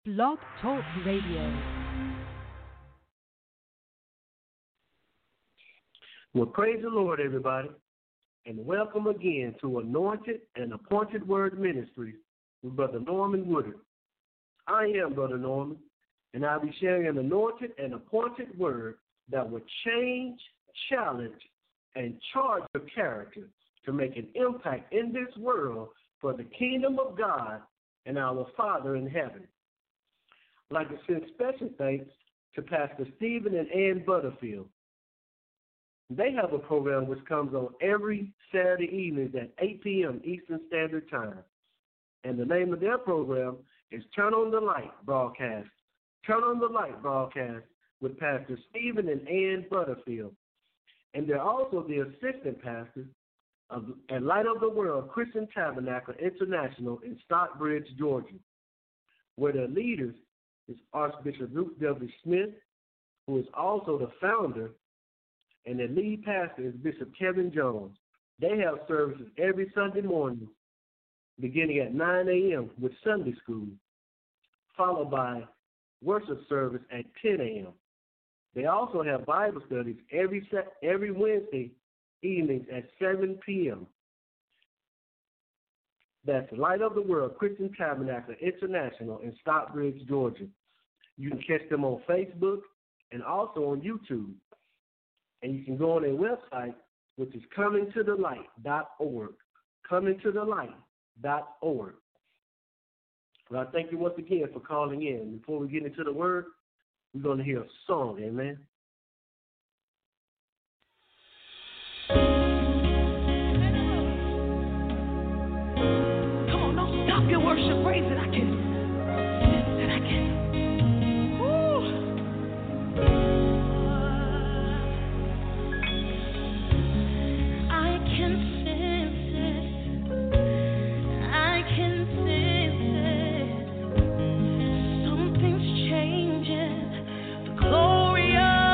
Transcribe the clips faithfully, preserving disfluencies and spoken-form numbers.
Blog Talk Radio. Well, praise the Lord, everybody, and welcome again to Anointed and Appointed Word Ministries with Brother Norman Woodard. I am Brother Norman, and I'll be sharing an anointed and appointed word that will change, challenge, and charge your character to make an impact in this world for the kingdom of God and our Father in heaven. I'd like to send special thanks to Pastor Stephen and Ann Butterfield. They have a program which comes on every Saturday evening at eight p.m. Eastern Standard Time. And the name of their program is Turn on the Light Broadcast. Turn on the Light Broadcast with Pastor Stephen and Ann Butterfield. And they're also the assistant pastors of at Light of the World Christian Tabernacle International in Stockbridge, Georgia, where their leaders is Archbishop Luke W. Smith, who is also the founder, and their lead pastor is Bishop Kevin Jones. They have services every Sunday morning, beginning at nine a.m. with Sunday school, followed by worship service at ten a.m. They also have Bible studies every every Wednesday evenings at seven p.m. That's Light of the World Christian Tabernacle International in Stockbridge, Georgia. You can catch them on Facebook and also on YouTube. And you can go on their website, which is coming to the light dot org. coming to the light dot org. Well, I thank you once again for calling in. Before we get into the word, we're going to hear a song, amen. Come on, don't stop your worship. Praise it. I can. And I can. Woo. I can sense it. I can sense it. Something's changing. The glory of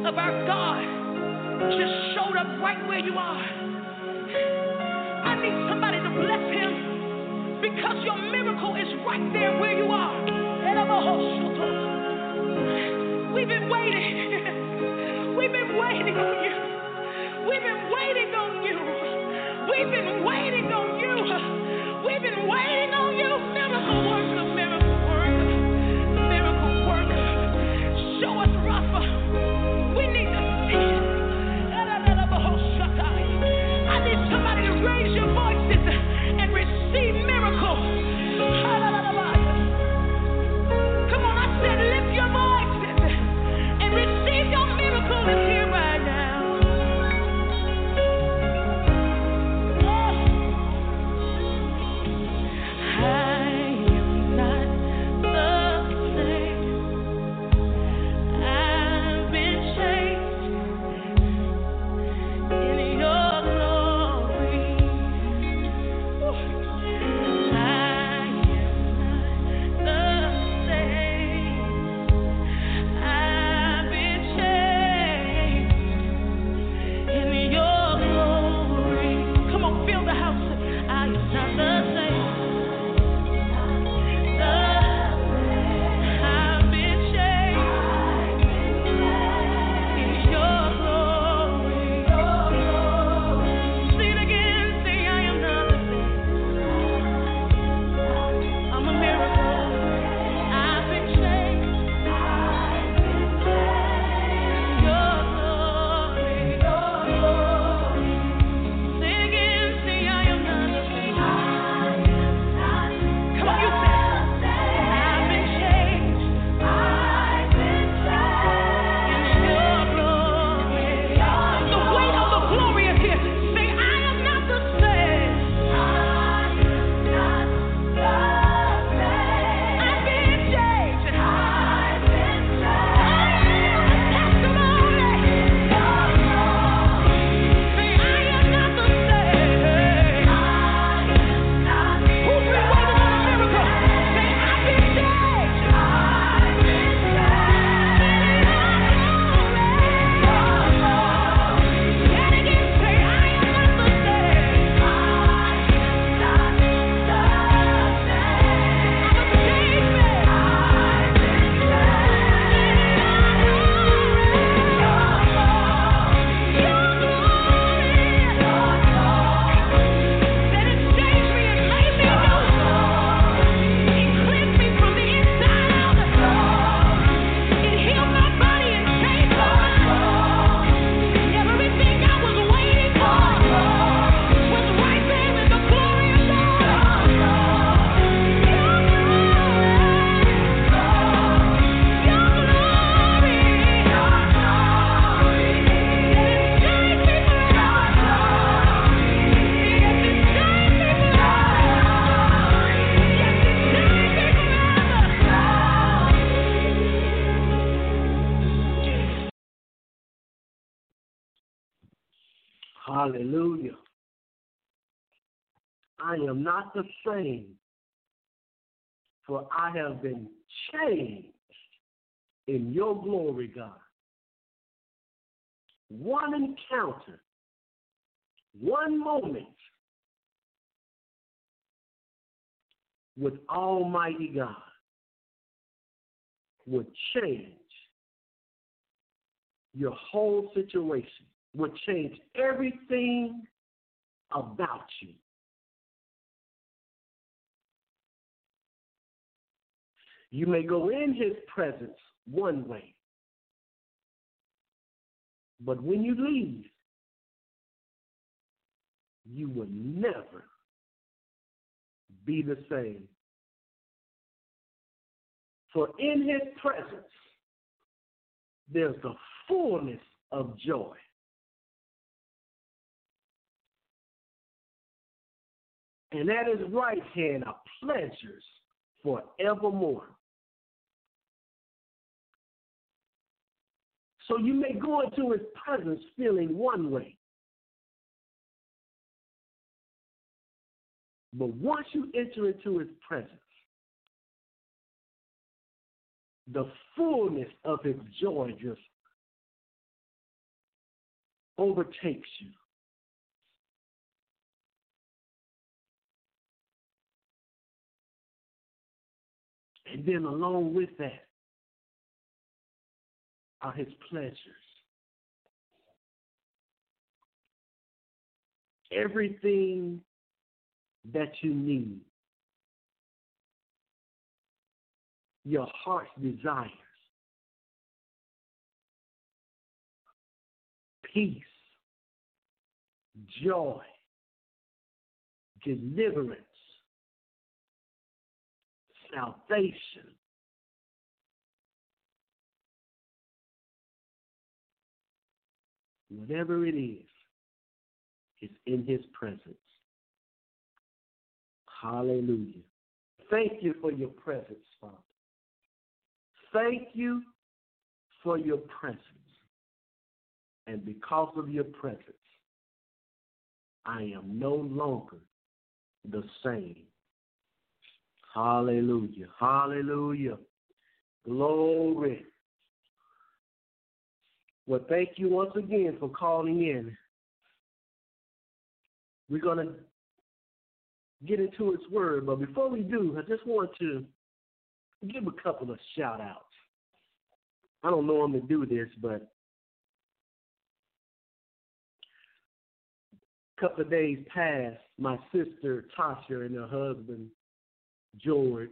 of our God just showed up right where you are. I need somebody to bless him because your miracle is right there where you are. We've been waiting. We've been waiting on you. We've been waiting on you. We've been waiting on you. We've been waiting on you. Miracle worker, miracle worker, miracle worker. Show us, Rapha. We need to see it. I need somebody to raise your voices and receive miracle. Come on, I said lift your voices and receive your miracle in here right now. Hallelujah. I am not the same, for I have been changed in your glory, God. One encounter, one moment with Almighty God would change your whole situation, would change everything about you. You may go in his presence one way, but when you leave, you will never be the same. For in his presence, there's the fullness of joy. And at his right hand are pleasures forevermore. So you may go into his presence feeling one way. But once you enter into his presence, the fullness of his joy just overtakes you. And then along with that are his pleasures. Everything that you need, your heart's desires, peace, joy, deliverance, salvation, whatever it is, is in his presence. Hallelujah. Thank you for your presence, Father. Thank you for your presence. And because of your presence, I am no longer the same. Hallelujah. Hallelujah. Glory. Well, thank you once again for calling in. We're going to get into its word, but before we do, I just want to give a couple of shout-outs. I don't normally do this, but a couple of days past, my sister Tasha and her husband George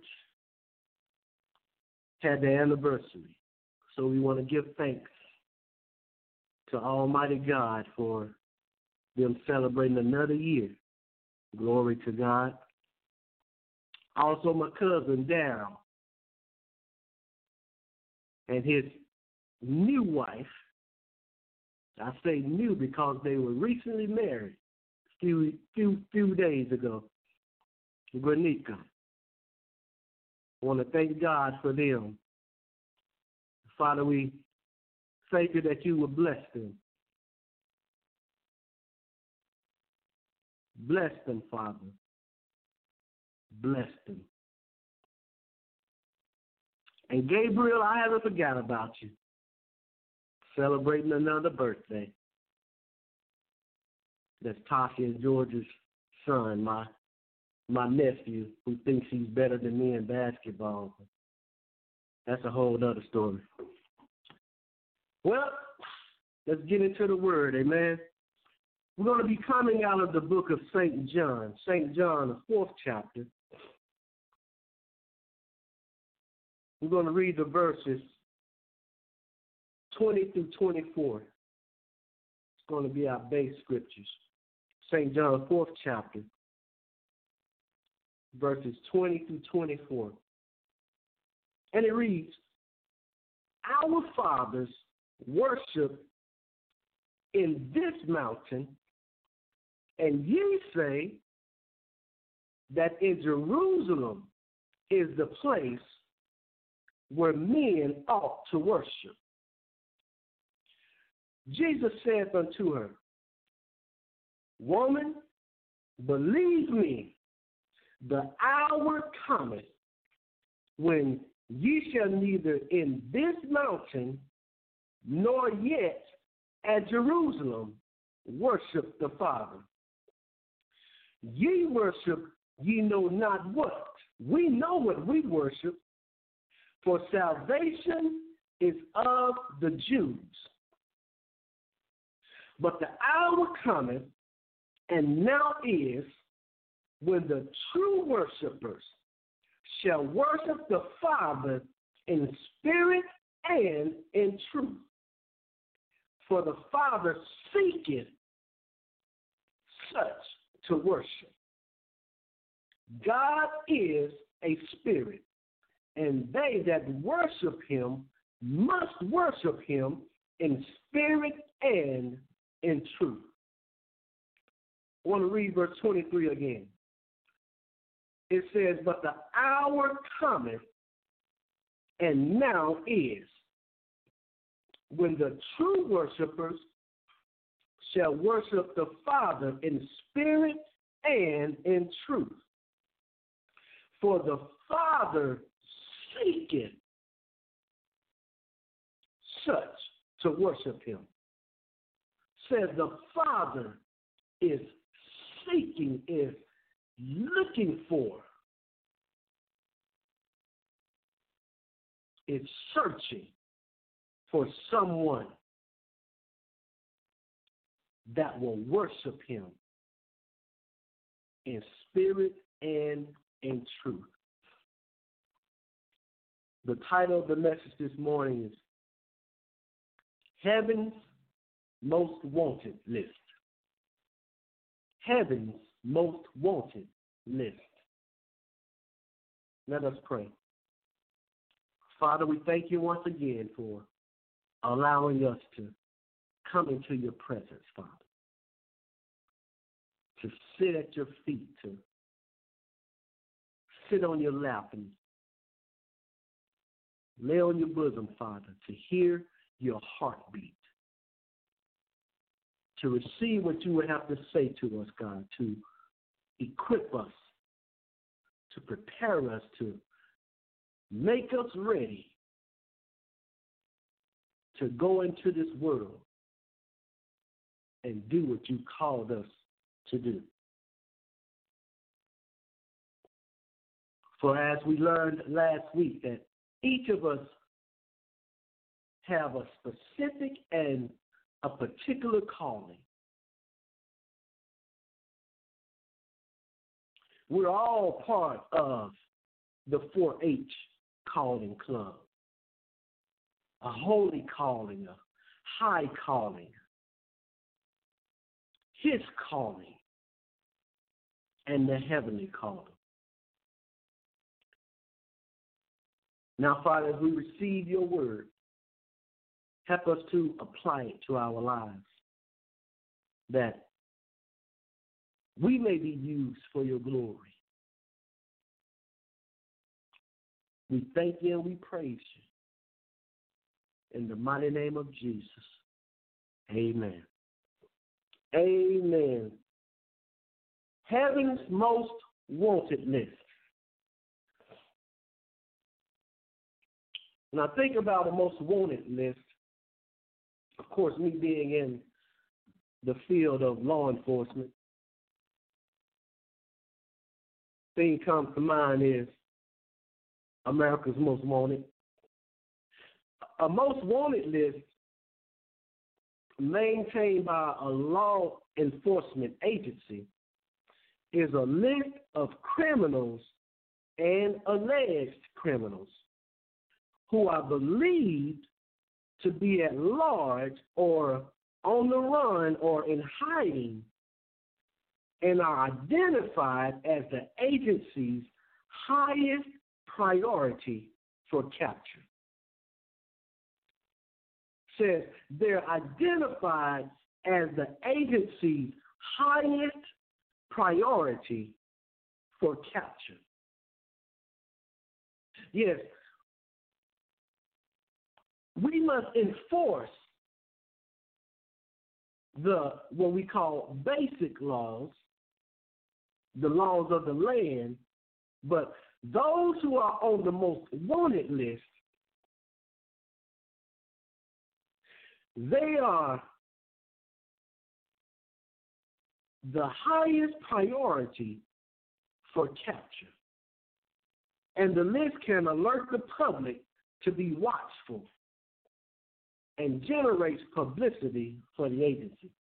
had their anniversary. So we want to give thanks to Almighty God for them celebrating another year. Glory to God. Also, my cousin Daryl and his new wife. I say new because they were recently married a few, few, few days ago. Granika. I want to thank God for them. Father, we thank you that you will bless them. Bless them, Father. Bless them. And Gabriel, I haven't forgot about you. Celebrating another birthday. That's Tasha and George's son, my my nephew, who thinks he's better than me in basketball. That's a whole other story. Well, let's get into the word, amen. We're going to be coming out of the book of Saint John, Saint John, the fourth chapter. We're going to read the verses twenty through twenty-four. It's going to be our base scriptures. Saint John, fourth chapter, verses twenty through twenty-four. And it reads, our fathers worship in this mountain, and ye say that in Jerusalem is the place where men ought to worship. Jesus saith unto her, woman, believe me, the hour cometh when ye shall neither in this mountain nor yet at Jerusalem worship the Father. Ye worship ye know not what. We know what we worship, for salvation is of the Jews. But the hour cometh, and now is, when the true worshipers shall worship the Father in spirit and in truth. For the Father seeketh such to worship. God is a spirit, and they that worship him must worship him in spirit and in truth. I want to read verse twenty-three again. It says, but the hour cometh, and now is, when the true worshipers shall worship the Father in spirit and in truth. For the Father seeketh such to worship him. says the Father is seeking, is looking for, is searching for someone that will worship him in spirit and in truth. The title of the message this morning is Heaven's Most Wanted List. Heaven's Most Wanted List. Let us pray. Father, we thank you once again for allowing us to come into your presence, Father, to sit at your feet, to sit on your lap and lay on your bosom, Father, to hear your heartbeat, to receive what you would have to say to us, God, to equip us, to prepare us, to make us ready to go into this world and do what you called us to do. For as we learned last week, that each of us have a specific and a particular calling. We're all part of the four H calling club, a holy calling, a high calling, his calling, and the heavenly calling. Now, Father, as we receive your word, help us to apply it to our lives, that we may be used for your glory. We thank you and we praise you. In the mighty name of Jesus, amen. Amen. Heaven's Most Wanted List. When I think about a most wanted list, of course, me being in the field of law enforcement, thing comes to mind is America's Most Wanted. A most wanted list maintained by a law enforcement agency is a list of criminals and alleged criminals who are believed to be at large or on the run or in hiding and are identified as the agency's highest priority for capture. Says they're identified as the agency's highest priority for capture. Yes, we must enforce the what we call basic laws, the laws of the land, but those who are on the most wanted list, they are the highest priority for capture. And the list can alert the public to be watchful and generates publicity for the agency.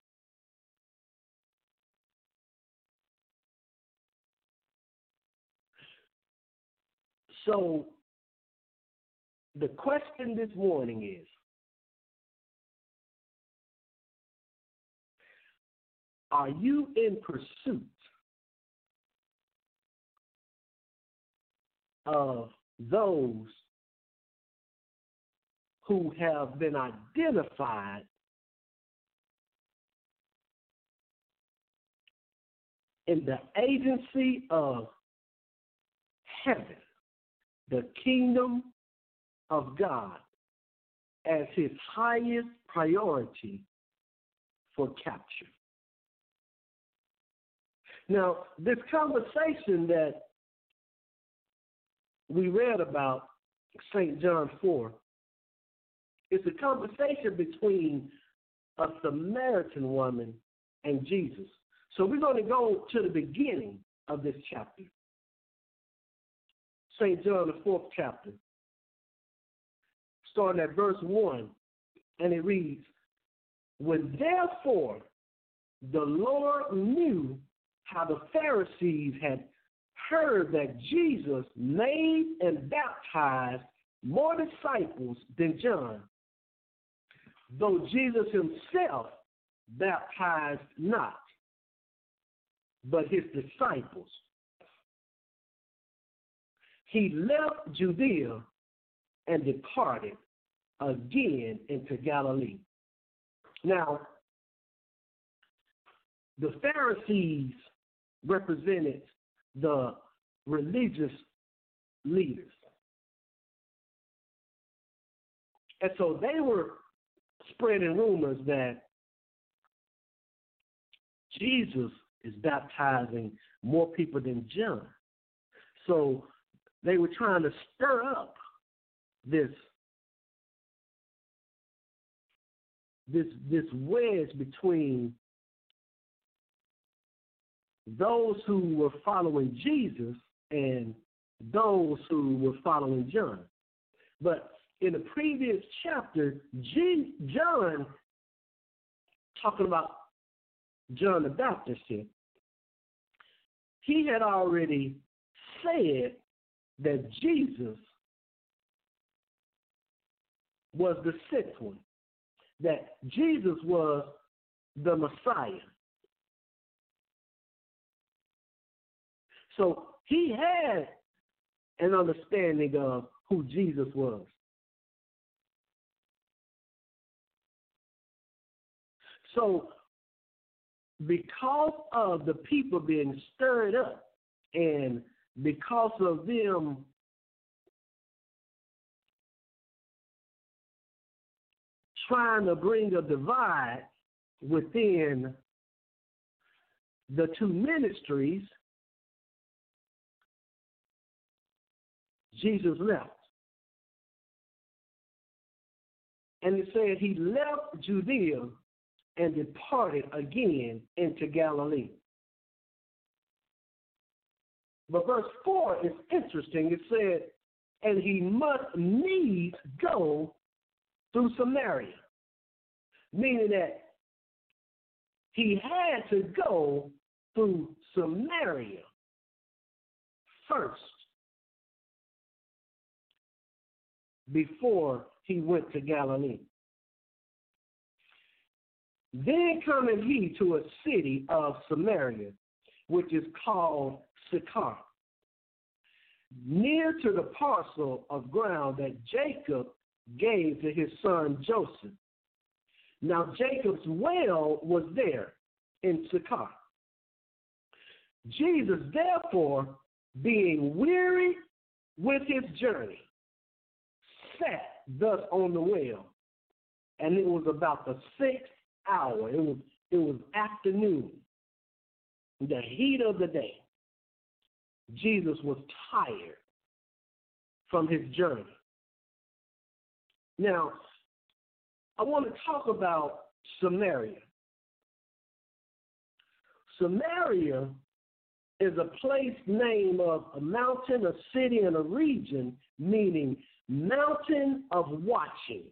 So the question this morning is, are you in pursuit of those who have been identified in the agency of heaven, the kingdom of God, as his highest priority for capture? Now, this conversation that we read about, Saint John four, is a conversation between a Samaritan woman and Jesus. So we're going to go to the beginning of this chapter. Saint John, the fourth chapter, starting at verse one, and it reads, when therefore the Lord knew how the Pharisees had heard that Jesus made and baptized more disciples than John, though Jesus himself baptized not, but his disciples, he left Judea and departed again into Galilee. Now, the Pharisees represented the religious leaders. And so they were spreading rumors that Jesus is baptizing more people than John. So they were trying to stir up this, this, this wedge between those who were following Jesus and those who were following John. But in the previous chapter, G- John, talking about John the Baptist here, he had already said that Jesus was the sixth one, that Jesus was the Messiah. So he had an understanding of who Jesus was. So because of the people being stirred up and because of them trying to bring a divide within the two ministries, Jesus left. And it said he left Judea and departed again into Galilee. But verse four is interesting. It said, and he must needs go through Samaria, meaning that he had to go through Samaria first before he went to Galilee. Then cometh he to a city of Samaria, which is called Sychar, near to the parcel of ground that Jacob gave to his son Joseph. Now Jacob's well was there in Sychar. Jesus, therefore, being weary with his journey, sat thus on the well, and it was about the sixth hour. It was it was afternoon, the heat of the day. Jesus was tired from his journey. Now, I want to talk about Samaria. Samaria is a place name of a mountain, a city, and a region, meaning mountain of watching,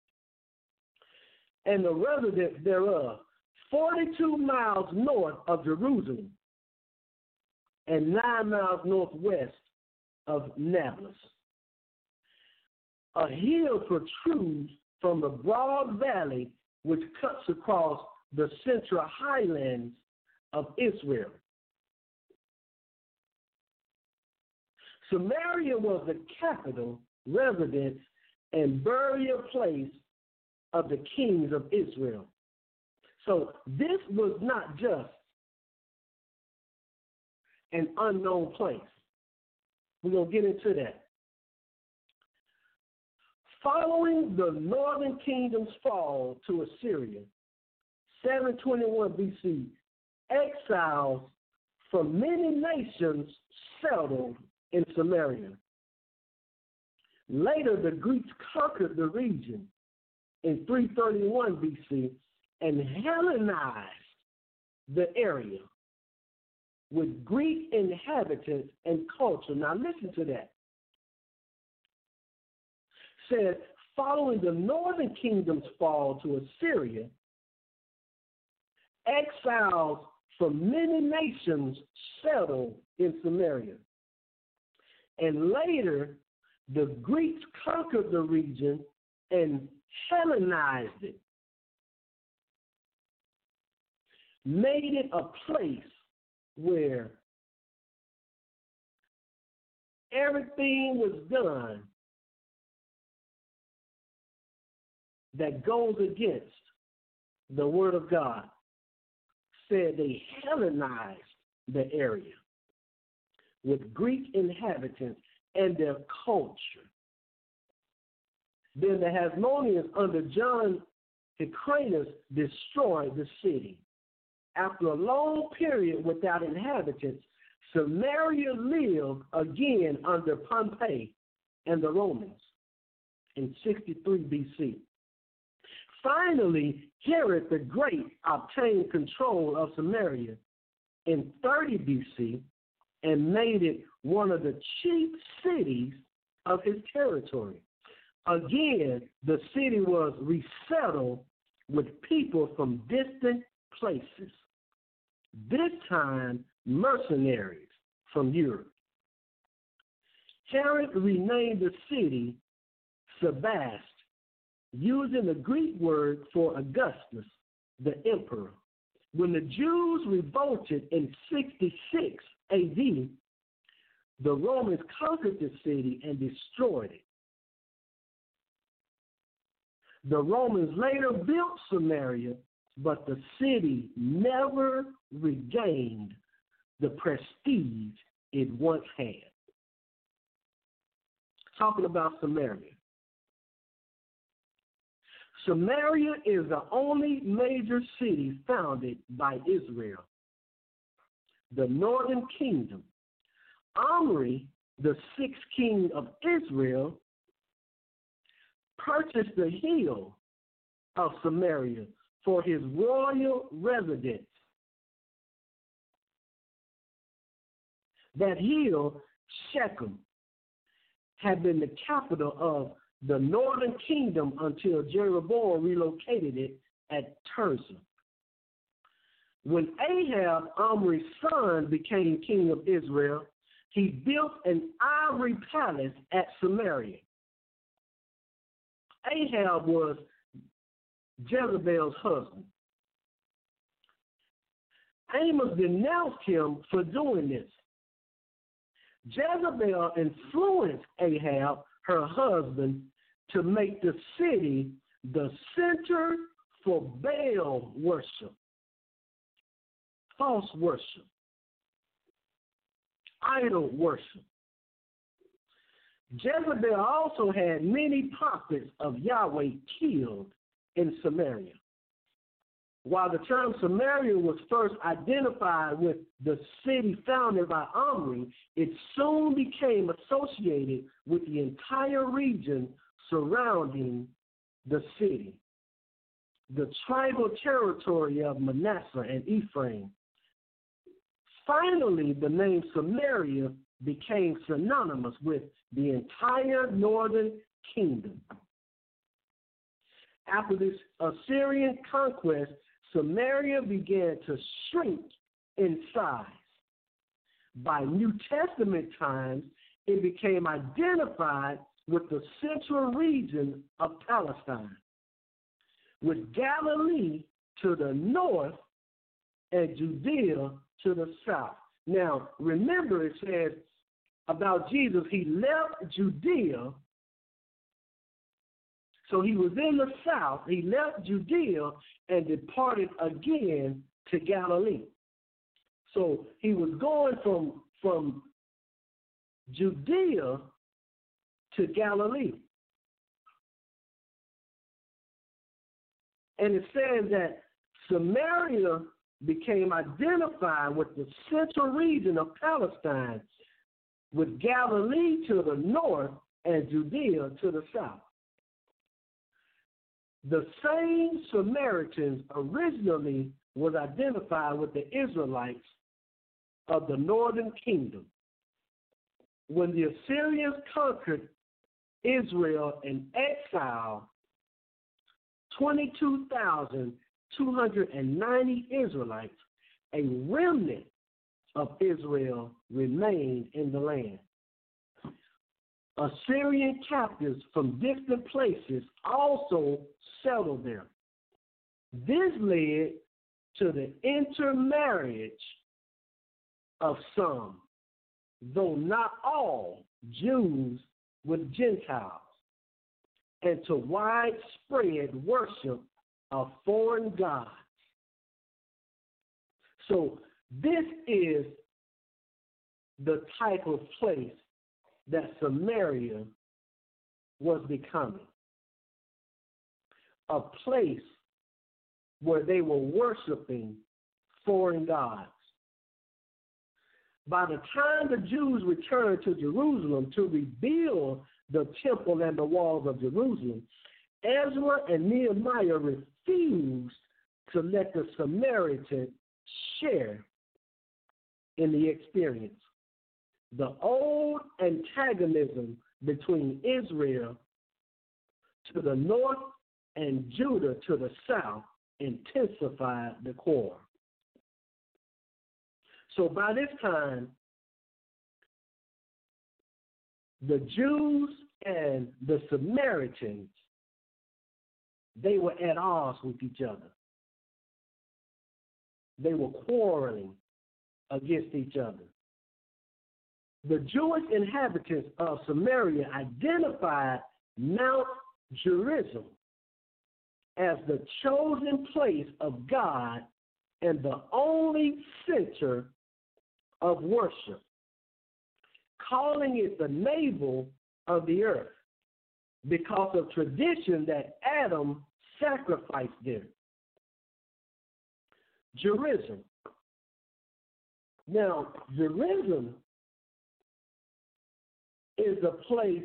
and the residents thereof, forty-two miles north of Jerusalem and nine miles northwest of Nablus. A hill protrudes from the broad valley which cuts across the central highlands of Israel. Samaria was the capital, residence, and burial place of the kings of Israel. So this was not just an unknown place. We're going to get into that. Following the northern kingdom's fall to Assyria, seven twenty-one B C, exiles from many nations settled in Samaria. Later, the Greeks conquered the region in three thirty-one B C and Hellenized the area with Greek inhabitants and culture. Now listen to that. Said, following the northern kingdom's fall to Assyria, exiles from many nations settled in Samaria. And later, the Greeks conquered the region and Hellenized it, made it a place where everything was done that goes against the Word of God. Said they Hellenized the area with Greek inhabitants and their culture. Then the Hasmoneans under John Hyrcanus destroyed the city. After a long period without inhabitants, Samaria lived again under Pompey and the Romans in sixty-three B C. Finally, Herod the Great obtained control of Samaria in thirty B C and made it one of the chief cities of his territory. Again, the city was resettled with people from distant places, this time mercenaries from Europe. Herod renamed the city Sebaste, using the Greek word for Augustus, the emperor. When the Jews revolted in sixty-six A D, the Romans conquered the city and destroyed it. The Romans later built Samaria, but the city never regained the prestige it once had. Talking about Samaria. Samaria is the only major city founded by Israel, the northern kingdom. Omri, the sixth king of Israel, purchased the hill of Samaria for his royal residence. That hill, Shechem, had been the capital of the northern kingdom until Jeroboam relocated it at Tirzah. When Ahab, Omri's son, became king of Israel, he built an ivory palace at Samaria. Ahab was Jezebel's husband. Amos denounced him for doing this. Jezebel influenced Ahab, her husband, to make the city the center for Baal worship, false worship, idol worship. Jezebel also had many prophets of Yahweh killed in Samaria. While the term Samaria was first identified with the city founded by Omri, it soon became associated with the entire region surrounding the city, the tribal territory of Manasseh and Ephraim. Finally, the name Samaria became synonymous with the entire northern kingdom. After this Assyrian conquest, Samaria began to shrink in size. By New Testament times, it became identified with the central region of Palestine, with Galilee to the north and Judea to the south. Now, remember, it says about Jesus, he left Judea. So he was in the south. He left Judea and departed again to Galilee. So he was going from, from Judea to Galilee. And it says that Samaria became identified with the central region of Palestine, with Galilee to the north and Judea to the south. The same Samaritans originally was identified with the Israelites of the northern kingdom. When the Assyrians conquered Israel in exile, twenty-two thousand two hundred ninety Israelites, a remnant of Israel, remained in the land. Assyrian captives from distant places also settled there. This led to the intermarriage of some, though not all, Jews with Gentiles, and to widespread worship of foreign gods. So this is the type of place that Samaria was becoming. A place where they were worshiping foreign gods. By the time the Jews returned to Jerusalem to rebuild the temple and the walls of Jerusalem, Ezra and Nehemiah refused to let the Samaritans share in the experience. The old antagonism between Israel to the north and Judah to the south intensified the quarrel. So by this time, the Jews and the Samaritans, they were at odds with each other. They were quarreling against each other. The Jewish inhabitants of Samaria identified Mount Gerizim as the chosen place of God and the only center of worship, calling it the navel of the earth because of tradition that Adam sacrificed there. Gerizim. Now, Gerizim is a place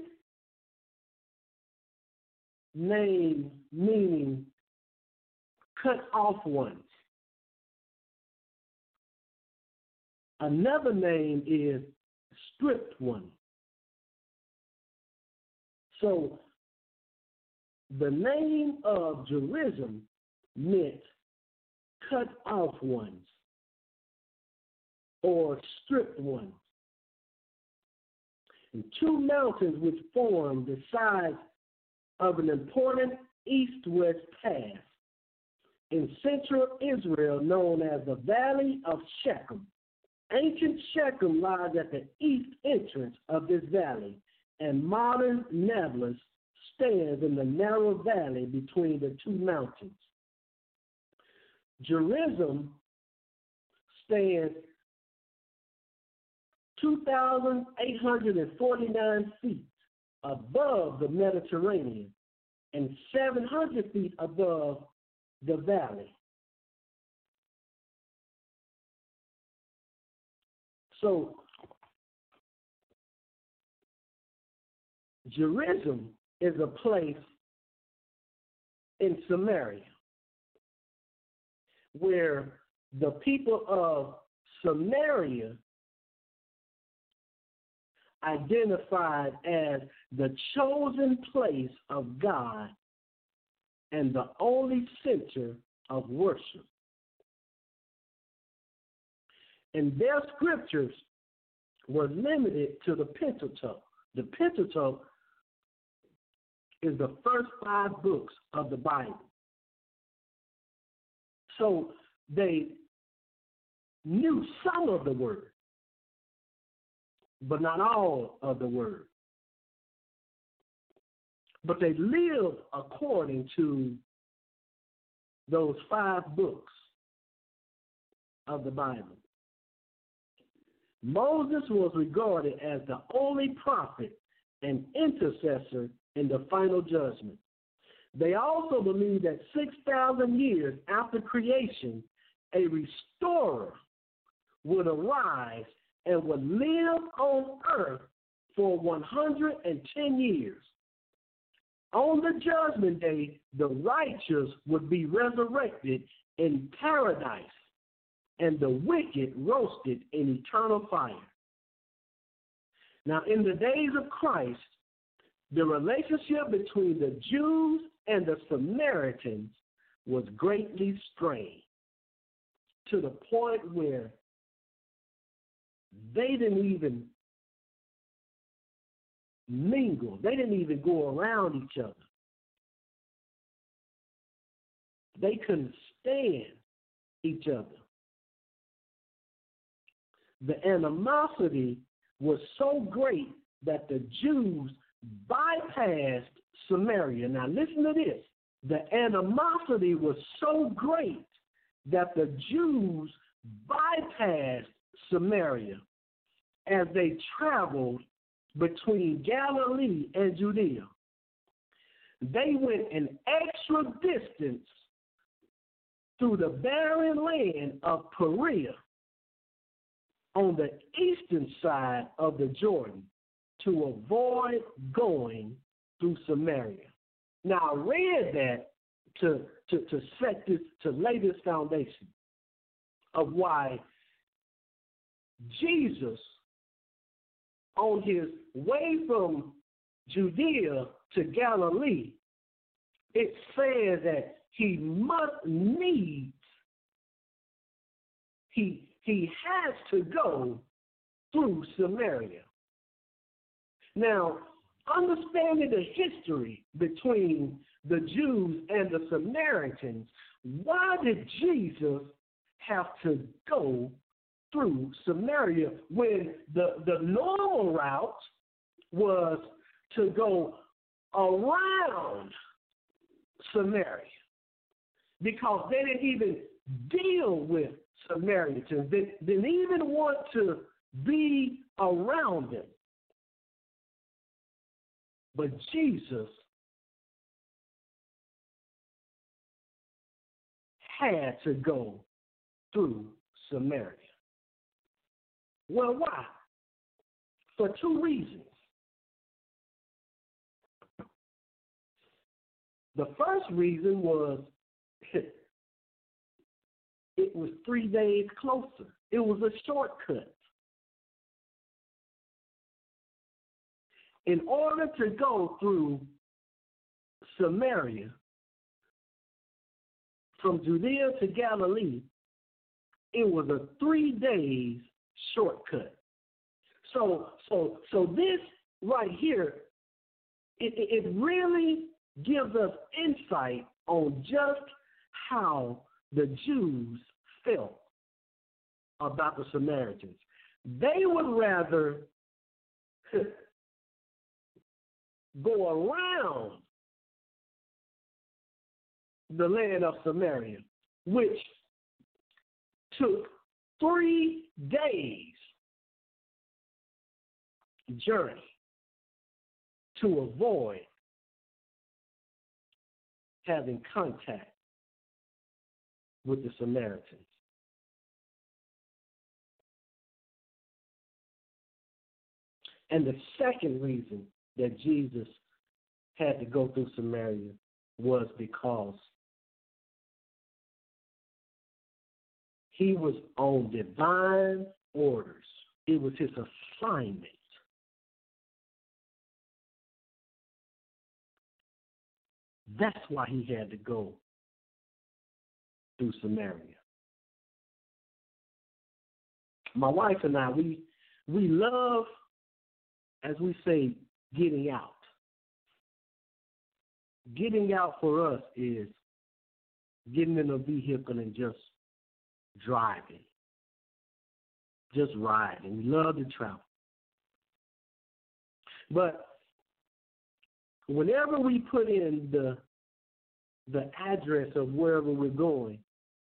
named meaning cut off ones. Another name is stripped one. So the name of Gerizim meant cut off ones or stripped ones. And two mountains which form the sides of an important east-west pass in central Israel known as the Valley of Shechem. Ancient Shechem lies at the east entrance of this valley, and modern Nablus stands in the narrow valley between the two mountains. Gerizim stands two thousand eight hundred forty-nine feet above the Mediterranean and seven hundred feet above the valley. So, Gerizim is a place in Samaria where the people of Samaria identified as the chosen place of God and the only center of worship. And their scriptures were limited to the Pentateuch. The Pentateuch is the first five books of the Bible. So they knew some of the word, but not all of the word. But they lived according to those five books of the Bible. Moses was regarded as the only prophet and intercessor in the final judgment. They also believed that six thousand years after creation, a restorer would arise and would live on earth for one hundred ten years. On the judgment day, the righteous would be resurrected in paradise, and the wicked roasted in eternal fire. Now, in the days of Christ, the relationship between the Jews and the Samaritans was greatly strained to the point where they didn't even mingle. They didn't even go around each other. They couldn't stand each other. The animosity was so great that the Jews bypassed Samaria. Now listen to this. The animosity was so great that the Jews bypassed Samaria as they traveled between Galilee and Judea. They went an extra distance through the barren land of Perea on the eastern side of the Jordan to avoid going through Samaria. Now I read that to, to, to set this, to lay this foundation of why Jesus, on his way from Judea to Galilee, it says that he must needs, he, he has to go through Samaria. Now, understanding the history between the Jews and the Samaritans, why did Jesus have to go through Samaria when the, the normal route was to go around Samaria? Because they didn't even deal with Samaritans. They didn't even want to be around them. But Jesus had to go through Samaria. Well, why? For two reasons. The first reason was it was three days closer. It was a shortcut. In order to go through Samaria, from Judea to Galilee, it was a three days shortcut. So, so, so this right here, it, it really gives us insight on just how the Jews felt about the Samaritans. They would rather go around the land of Samaria, which took three days journey to avoid having contact with the Samaritans. And the second reason that Jesus had to go through Samaria was because he was on divine orders. It was his assignment. That's why he had to go through Samaria. My wife and I, we we love, as we say, getting out. Getting out for us is getting in a vehicle and just driving, just riding. We love to travel. But whenever we put in the the address of wherever we're going,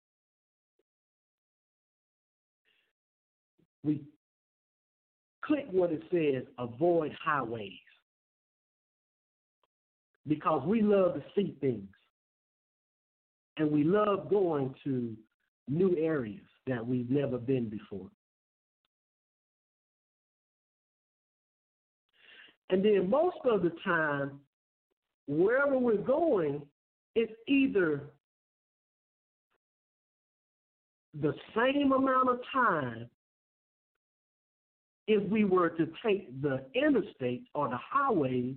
we click what it says, avoid highways, because we love to see things, and we love going to new areas that we've never been before. And then most of the time, wherever we're going, it's either the same amount of time if we were to take the interstate or the highways,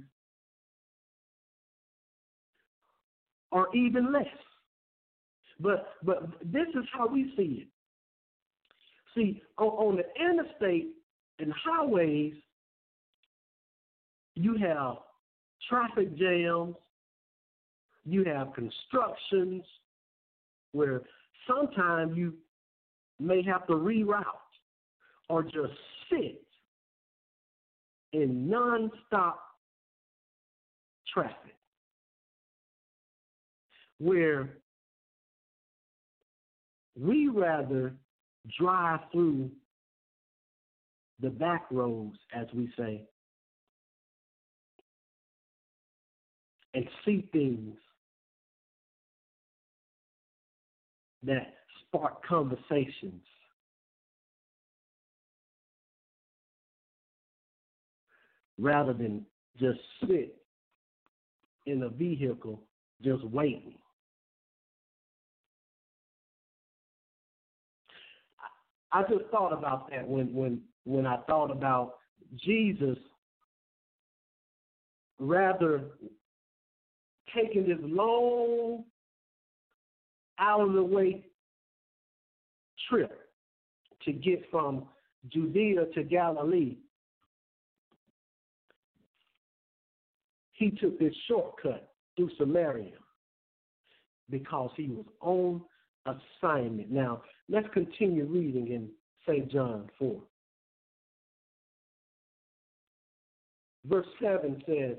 or even less. But but this is how we see it. See, on, on the interstate and highways, you have traffic jams, you have constructions where sometimes you may have to reroute or just sit in nonstop traffic, where we rather drive through the back roads, as we say, and see things that spark conversations. Rather than just sit in a vehicle just waiting. I just thought about that when, when, when I thought about Jesus rather taking this long, out-of-the-way trip to get from Judea to Galilee. He took this shortcut through Samaria because he was on assignment. Now, let's continue reading in Saint John four. Verse seven says,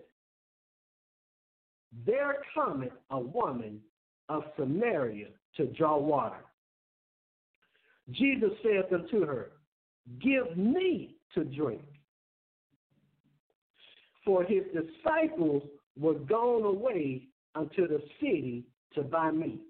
there cometh a woman of Samaria to draw water. Jesus saith unto her, give me to drink. For his disciples were gone away unto the city to buy meat.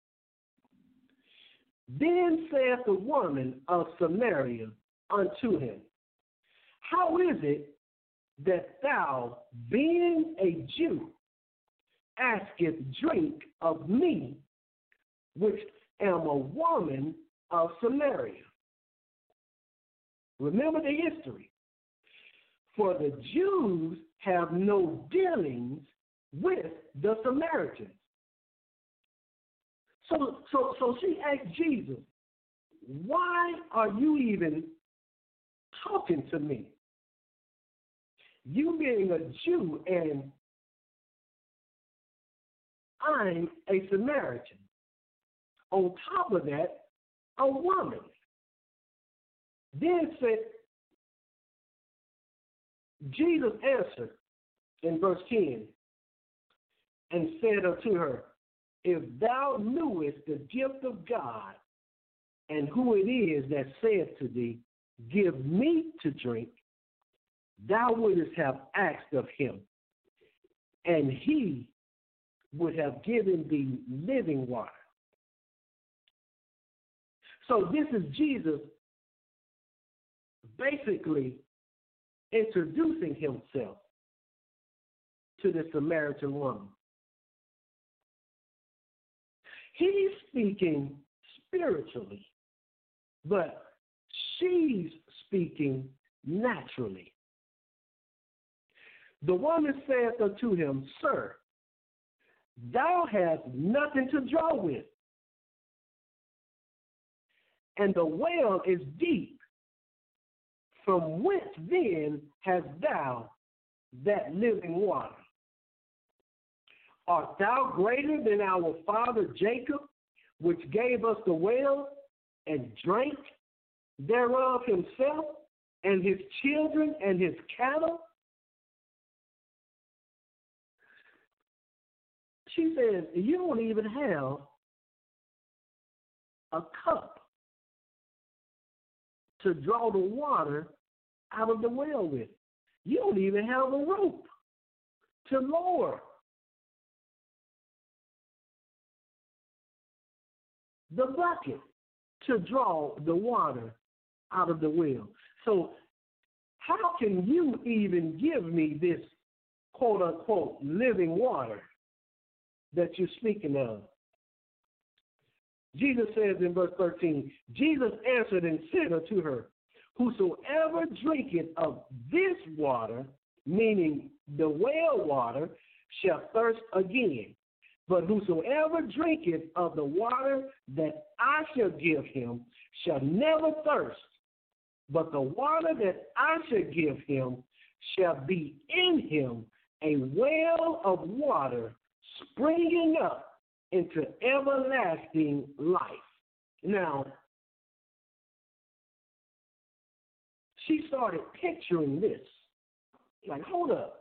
Then saith the woman of Samaria unto him, how is it that thou, being a Jew, askest drink of me, which am a woman of Samaria? Remember the history. For the Jews have no dealings with the Samaritans. So, so, so she asked Jesus, why are you even talking to me? You being a Jew and I'm a Samaritan. On top of that, a woman. Then said, Jesus answered in verse ten and said unto her, if thou knewest the gift of God and who it is that saith to thee, give me to drink, thou wouldest have asked of him, and he would have given thee living water. So this is Jesus basically introducing himself to the Samaritan woman. He's speaking spiritually, but she's speaking naturally. The woman saith unto him, sir, thou hast nothing to draw with, and the well is deep. From whence then hast thou that living water? Art thou greater than our father Jacob, which gave us the well and drank thereof himself and his children and his cattle? She says, you don't even have a cup to draw the water out of the well with. You don't even have a rope to lower the bucket to draw the water out of the well. So how can you even give me this quote unquote living water that you're speaking of. Jesus says in verse thirteen, Jesus answered and said unto her, whosoever drinketh of this water, meaning the well water, shall thirst again. But whosoever drinketh of the water that I shall give him shall never thirst. But the water that I shall give him shall be in him a well of water springing up into everlasting life. Now, she started picturing this. Like, hold up.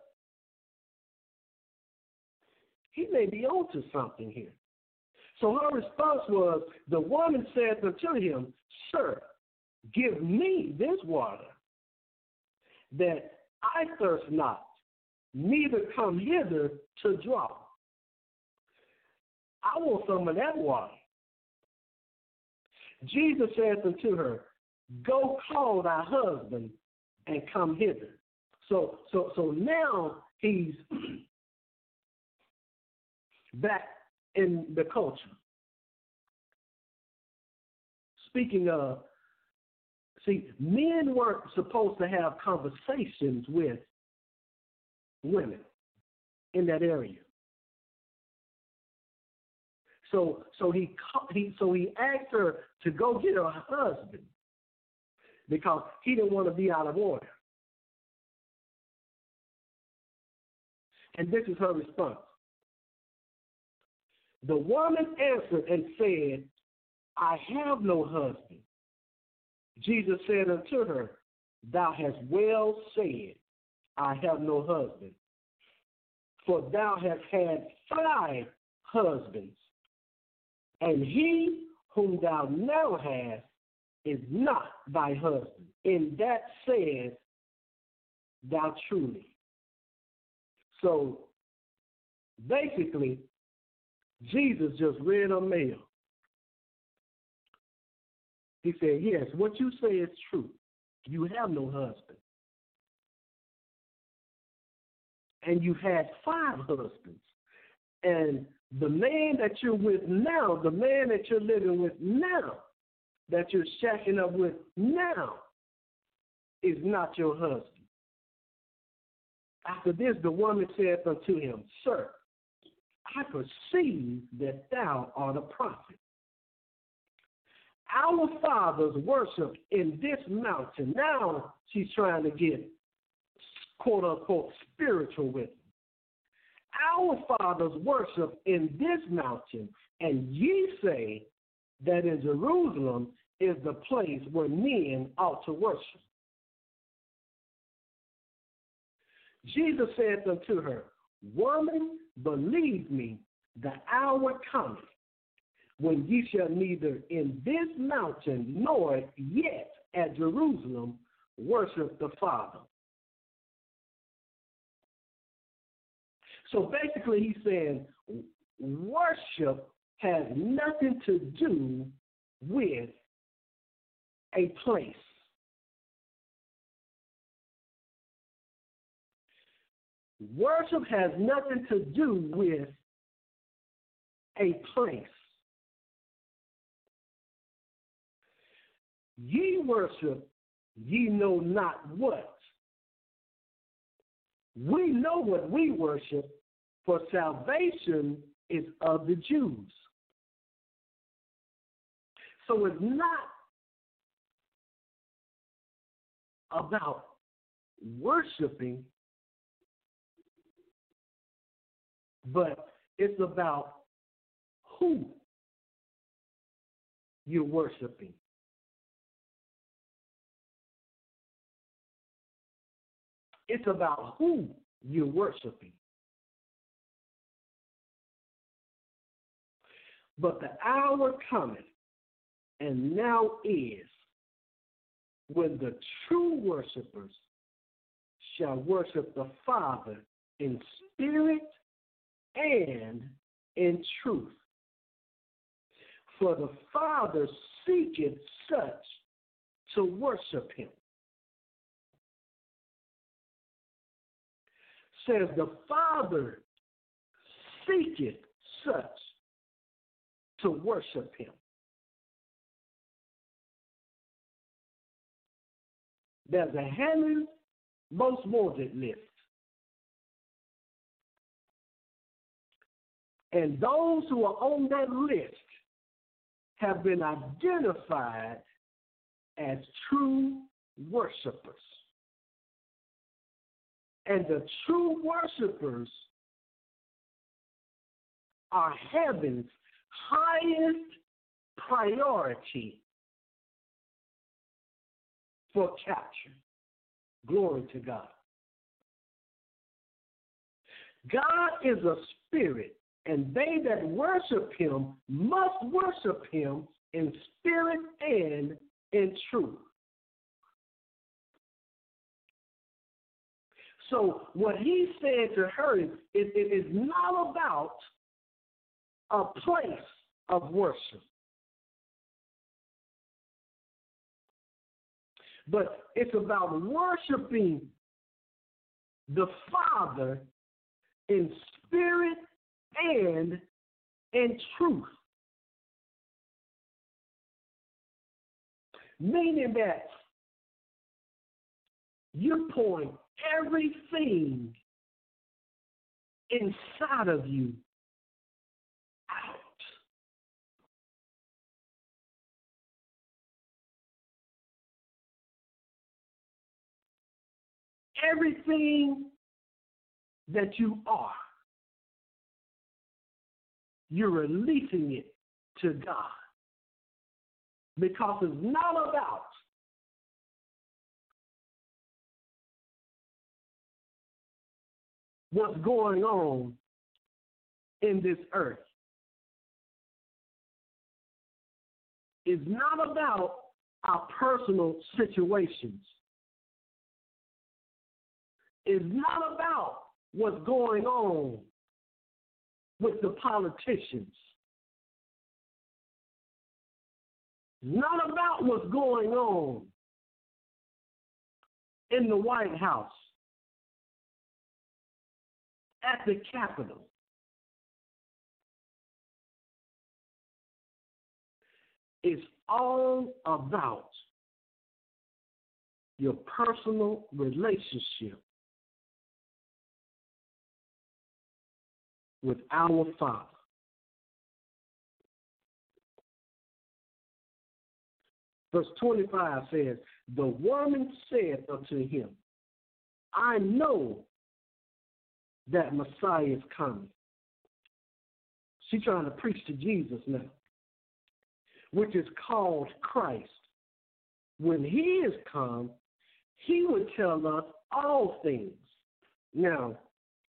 He may be onto something here. So her response was, the woman said unto him, Sir, give me this water, that I thirst not, neither come hither to draw. I want some of that water. Jesus said unto her, Go call thy husband and come hither. So, so, so now he's back in the culture. Speaking of, see, men weren't supposed to have conversations with women in that area. So, so he, he, so he asked her to go get her husband because he didn't want to be out of order. And this is her response. The woman answered and said, I have no husband. Jesus said unto her, Thou hast well said, I have no husband. For thou hast had five husbands, and he whom thou now hast is not thy husband. In that says thou truly. So basically, Jesus just read a mail. He said, yes, what you say is true. You have no husband. And you had five husbands. And the man that you're with now, the man that you're living with now, that you're shacking up with now, is not your husband. After this, the woman said unto him, Sir, I perceive that thou art a prophet. Our fathers worshiped in this mountain. Now she's trying to get, quote unquote, spiritual with him. Our fathers worship in this mountain, and ye say that in Jerusalem is the place where men ought to worship. Jesus said unto her, Woman, believe me, the hour cometh when ye shall neither in this mountain nor yet at Jerusalem worship the Father. So basically he's saying worship has nothing to do with a place. Worship has nothing to do with a place. Ye worship, ye know not what. We know what we worship, for salvation is of the Jews. So it's not about worshiping, but it's about who you're worshiping. It's about who you're worshiping. But the hour cometh, and now is, when the true worshipers shall worship the Father in spirit and in truth. For the Father seeketh such to worship him. says, the Father seeketh such to worship him. There's a Heaven's Most Wanted list. And those who are on that list have been identified as true worshipers. And the true worshipers are heaven's highest priority for capture. Glory to God. God is a spirit, and they that worship him must worship him in spirit and in truth. So what he said to her is, it, it is not about a place of worship, but it's about worshiping the Father in spirit and in truth. Meaning that you're pouring everything inside of you out. Everything that you are, you're releasing it to God. Because it's not about what's going on in this earth. It's not about our personal situations. It's not about what's going on with the politicians. It's not about what's going on in the White House, at the Capitol. It's all about your personal relationship with our Father. Verse twenty-five says, the woman said unto him, I know that Messiah is coming. She's trying to preach to Jesus now, which is called Christ. When he is come, he would tell us all things. Now,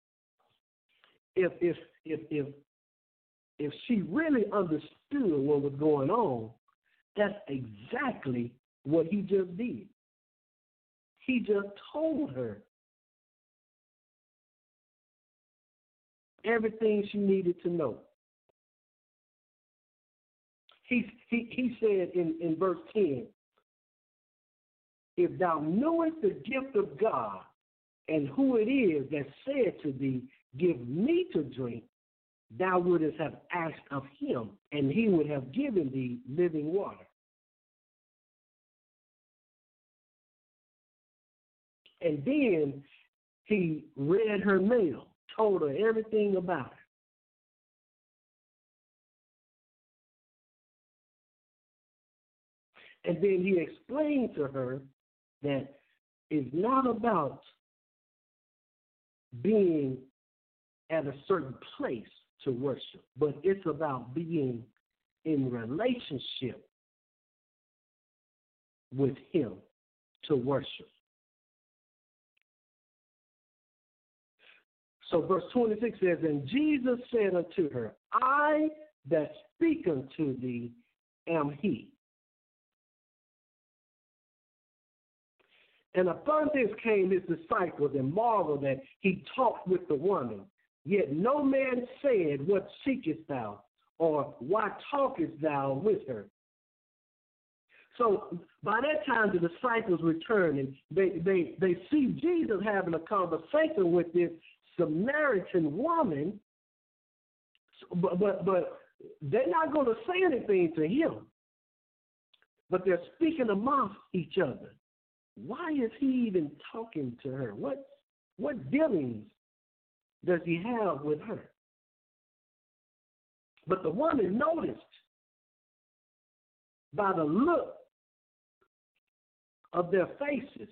if if if if if she really understood what was going on, that's exactly what he just did. He just told her everything she needed to know. He, he, he said in, in verse ten, if thou knowest the gift of God and who it is that said to thee, give me to drink, thou wouldest have asked of him, and he would have given thee living water. And then he read her mail, told her everything about her. And then he explained to her that it's not about being at a certain place to worship, but it's about being in relationship with him to worship. So verse twenty-six says, and Jesus said unto her, I that speak unto thee am he. And upon this came his disciples and marveled that he talked with the woman. Yet no man said, what seekest thou? Or why talkest thou with her? So by that time the disciples return and they, they, they see Jesus having a conversation with this Samaritan woman, but, but, but they're not going to say anything to him. But they're speaking amongst each other. Why is he even talking to her? What, what dealings does he have with her? But the woman noticed by the look of their faces.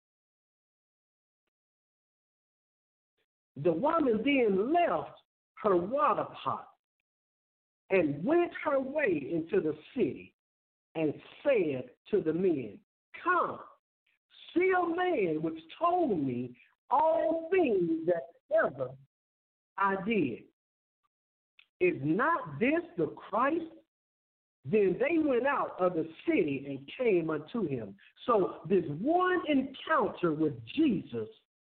The woman then left her water pot and went her way into the city and said to the men, "Come, see a man which told me all things that ever I did. Is not this the Christ?" Then they went out of the city and came unto him. So this one encounter with Jesus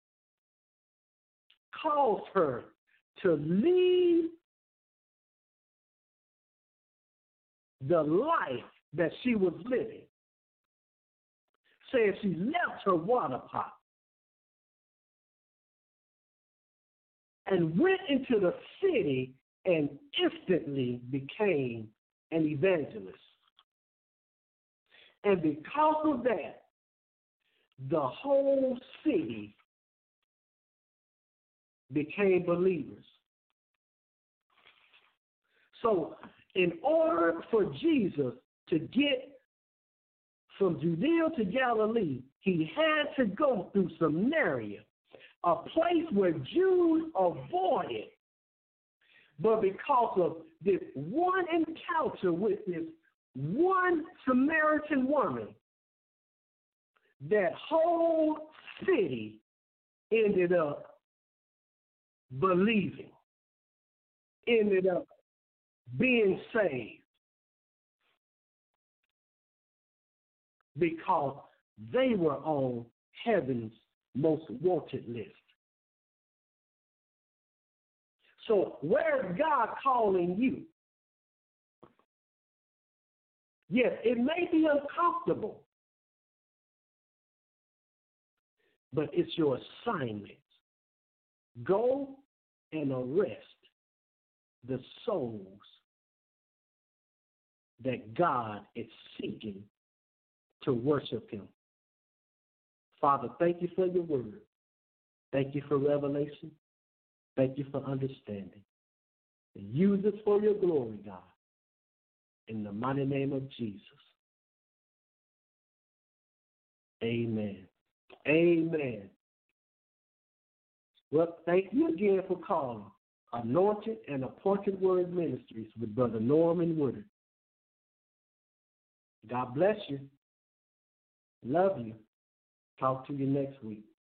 caused her to leave the life that she was living. Says she left her water pot and went into the city and instantly became an evangelist. And because of that, the whole city became believers. So in order for Jesus to get from Judea to Galilee, he had to go through Samaria, a place where Jews avoided. But because of this one encounter with this one Samaritan woman, that whole city ended up believing, ended up being saved, because they were on heaven's most wanted list. So where is God calling you? Yes, it may be uncomfortable, but it's your assignment. Go and arrest the souls that God is seeking to worship him. Father, thank you for your word. Thank you for revelation. Thank you for understanding. And use it for your glory, God. In the mighty name of Jesus. Amen. Amen. Well, thank you again for calling Anointed and Appointed Word Ministries with Brother Norman Woodard. God bless you. Love you. Talk to you next week.